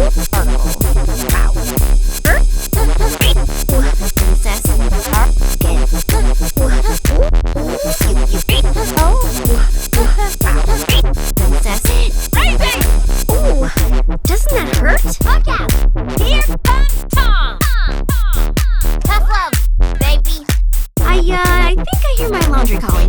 Doesn't that hurt? Look out! Here comes Tom! Tough love, baby. I think I hear my laundry calling.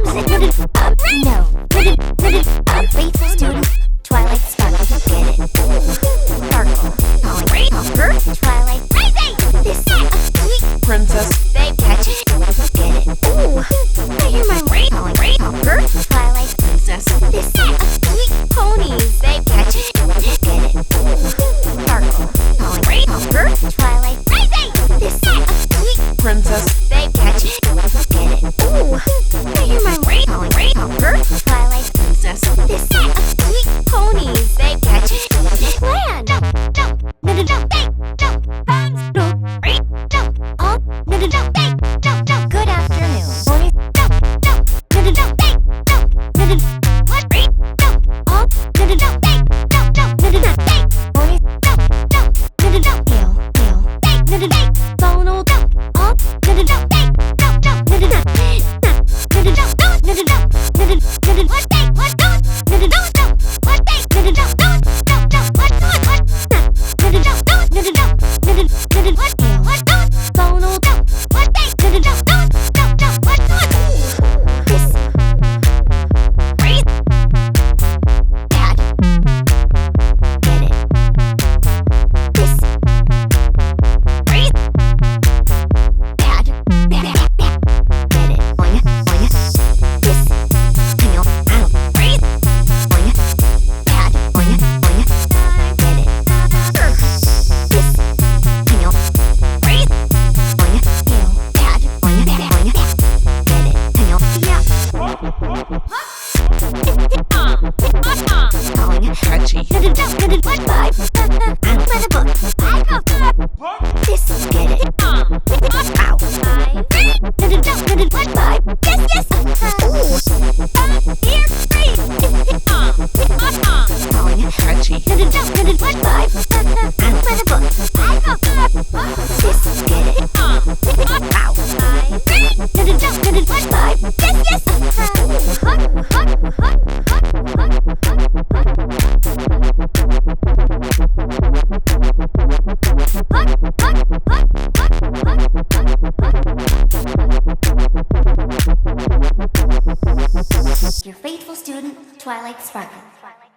No. Faithful student, Twilight Sparkle, get it. Sparkle, calling. Her, Twilight, Crazy! this sweet Princess, Baby, catch it, get it. Ooh, I hear my calling. Her, Twilight, princess, this sweet ponies, baby, catch it, get it. Ooh, Sparkle, calling. Her, Twilight, crazy! this sweet princess, Baby, catch it, get it. Ooh, I hear my calling. Her, Twilight, princess, this sweet ponies, baby, catch it. Land, jump, jump, hands, jump, up, jump, good afternoon. catchy, This, get it. Ow. catchy, Your faithful student, Twilight Sparkle.